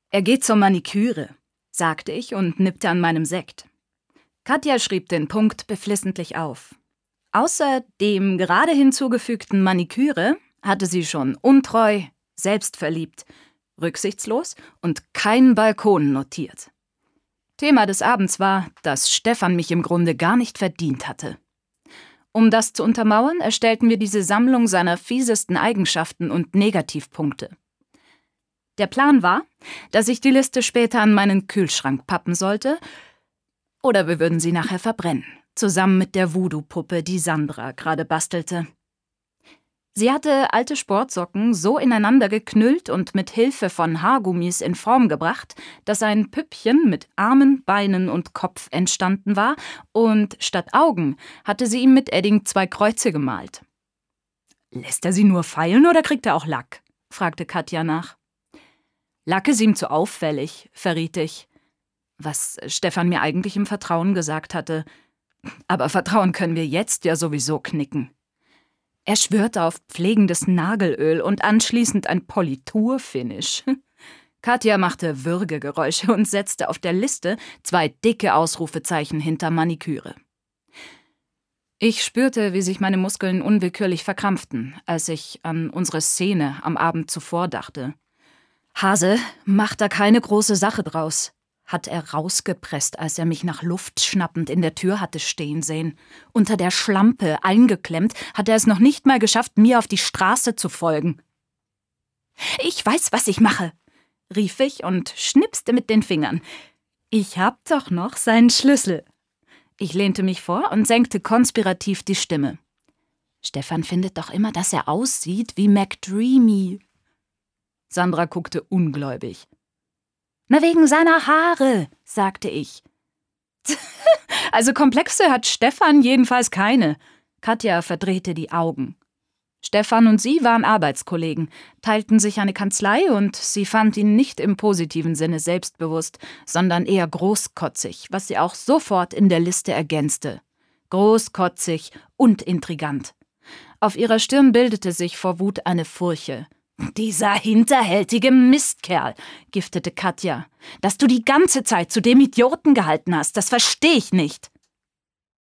Er geht zur Maniküre, sagte ich und nippte an meinem Sekt. Katja schrieb den Punkt beflissentlich auf. Außer dem gerade hinzugefügten Maniküre hatte sie schon untreu, selbstverliebt, rücksichtslos und keinen Balkon notiert. Thema des Abends war, dass Stefan mich im Grunde gar nicht verdient hatte. Um das zu untermauern, erstellten wir diese Sammlung seiner fiesesten Eigenschaften und Negativpunkte. Der Plan war, dass ich die Liste später an meinen Kühlschrank pappen sollte, oder wir würden sie nachher verbrennen, zusammen mit der Voodoo-Puppe, die Sandra gerade bastelte. Sie hatte alte Sportsocken so ineinander geknüllt und mit Hilfe von Haargummis in Form gebracht, dass ein Püppchen mit Armen, Beinen und Kopf entstanden war, und statt Augen hatte sie ihm mit Edding 2 Kreuze gemalt. »Lässt er sie nur feilen oder kriegt er auch Lack?« fragte Katja nach. »Lack ist ihm zu auffällig«, verriet ich, was Stefan mir eigentlich im Vertrauen gesagt hatte. Aber Vertrauen können wir jetzt ja sowieso knicken. Er schwörte auf pflegendes Nagelöl und anschließend ein Politurfinish. Katja machte Würgegeräusche und setzte auf der Liste 2 dicke Ausrufezeichen hinter Maniküre. Ich spürte, wie sich meine Muskeln unwillkürlich verkrampften, als ich an unsere Szene am Abend zuvor dachte. »Hase, mach da keine große Sache draus«, hat er rausgepresst, als er mich nach Luft schnappend in der Tür hatte stehen sehen. Unter der Schlampe, eingeklemmt, hat er es noch nicht mal geschafft, mir auf die Straße zu folgen. »Ich weiß, was ich mache«, rief ich und schnipste mit den Fingern. »Ich hab doch noch seinen Schlüssel.« Ich lehnte mich vor und senkte konspirativ die Stimme. »Stefan findet doch immer, dass er aussieht wie McDreamy.« Sandra guckte ungläubig. »Na, wegen seiner Haare«, sagte ich. »Also Komplexe hat Stefan jedenfalls keine.« Katja verdrehte die Augen. Stefan und sie waren Arbeitskollegen, teilten sich eine Kanzlei und sie fand ihn nicht im positiven Sinne selbstbewusst, sondern eher großkotzig, was sie auch sofort in der Liste ergänzte. Großkotzig und intrigant. Auf ihrer Stirn bildete sich vor Wut eine Furche. »Dieser hinterhältige Mistkerl«, giftete Katja. »Dass du die ganze Zeit zu dem Idioten gehalten hast, das verstehe ich nicht.«